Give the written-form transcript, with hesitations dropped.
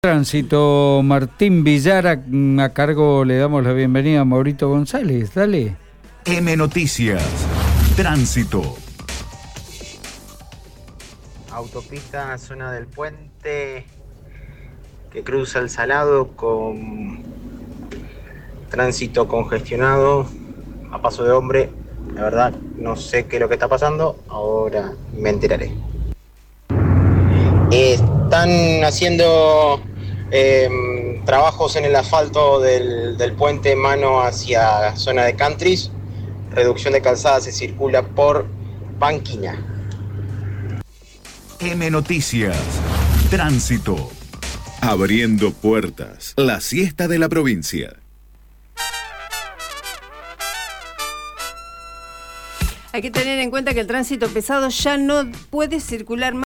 Tránsito, Martín Villar, a cargo le damos la bienvenida a Maurito González. Dale. M Noticias, Tránsito. Autopista, zona del puente que cruza el Salado con tránsito congestionado a paso de hombre. La verdad no sé qué es lo que está pasando, ahora me enteraré. Están haciendo trabajos en el asfalto del puente mano hacia zona de Countries. Reducción de calzada, se circula por Banquina. M Noticias, Tránsito. Abriendo puertas, la siesta de la provincia. Hay que tener en cuenta que el tránsito pesado ya no puede circular más.